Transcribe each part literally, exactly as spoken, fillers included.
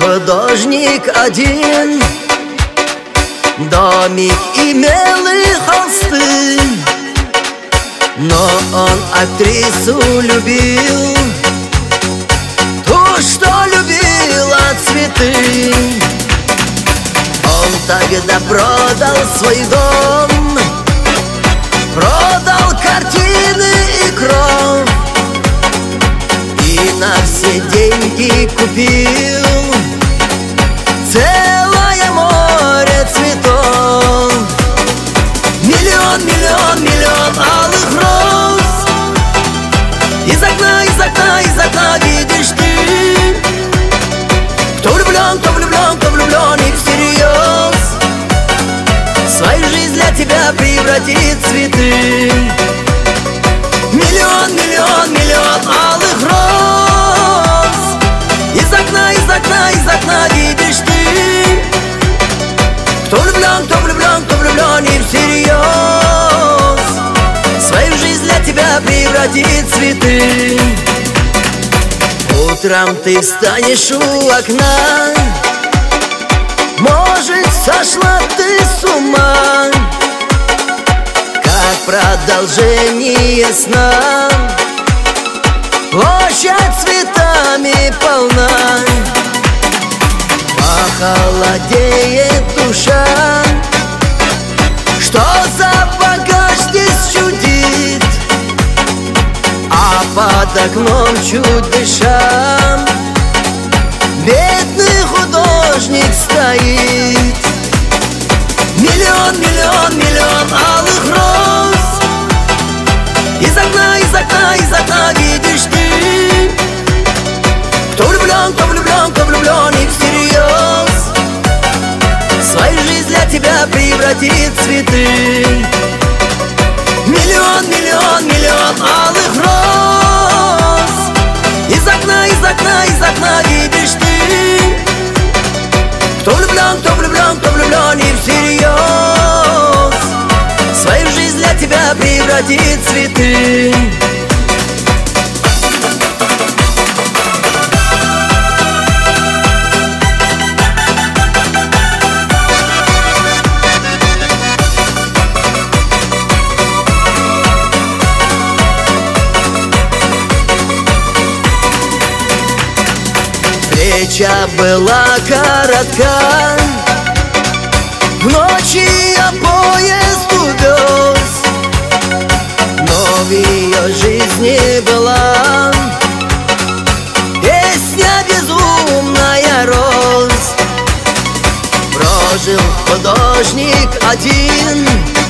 художник один, домик имел и холсты, но он актрису любил, ту, что любила цветы. Он тогда продал свой дом, продал картины и кровь, и на все деньги купил целое море цветов. Миллион, миллион, миллион алых роз. Из окна, из окна, из окна видишь ты, кто влюблен, кто влюблен, кто влюблен и всерьез свою жизнь для тебя превратит в цветы. Миллион, миллион, миллион алых роз. Из окна, из окна, из окна видишь ты, кто влюблен, кто влюблен, кто влюблен и всерьез свою жизнь для тебя превратит в цветы. Утром ты встанешь у окна, может, сошла ты с ума, как продолжение сна. Площадь цветами полна, похолодеет душа. Что за багаж здесь чудит, а под окном чуть дыша бедный художник стоит. Миллион, миллион, миллион алых роз. Из окна, из окна, из окна видишь ты, кто влюблен, кто влюблен, кто влюблен и всерьез свою жизнь для тебя превратит в цветы. Миллион, миллион, миллион алых роз. Из окна, из окна, из окна видишь ты, кто влюблен, кто влюблен, кто влюблен и всерьез свою жизнь для тебя превратит в цветы. Встреча была коротка, в ночи я поезд увез, но в ее жизни была песня безумная роз. Прожил художник один,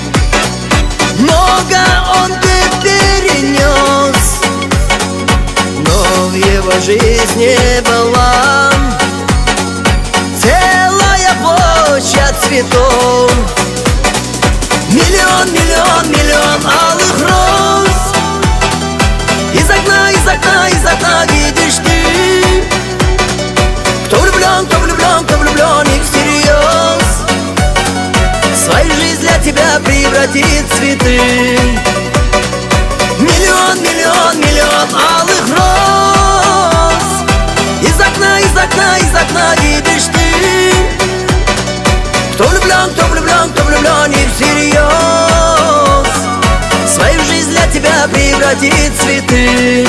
много он бы перенес, но в его жизни была целая площадь цветов. Миллион, миллион, миллион алых роз. Из окна, из окна, из окна видишь ты, кто влюблен, кто влюблен, кто влюблен и всерьез свою жизнь для тебя превратит в цветы. Миллион, миллион, миллион алых роз. Из окна, из окна, из окна видишь ты, кто влюблен, кто влюблен, кто влюблен и всерьез свою жизнь для тебя превратит в цветы.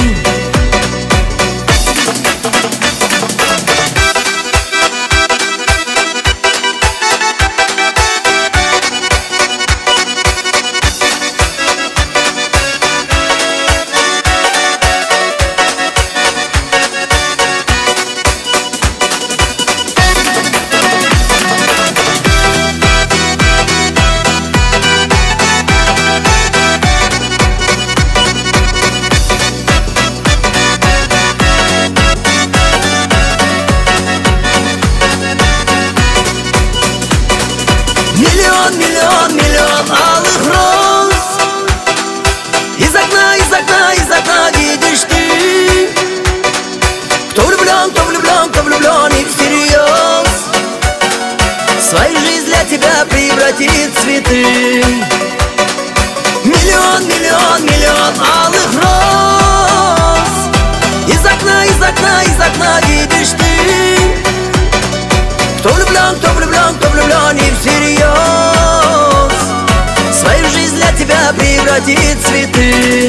Миллион, миллион, миллион алых роз. Из окна, из окна, из окна видишь ты, кто влюблен, кто влюблен, кто влюблен и всерьез свою жизнь для тебя превратит в цветы. Миллион, миллион, миллион алых роз. Из окна, из окна, из окна видишь ты, садит цветы.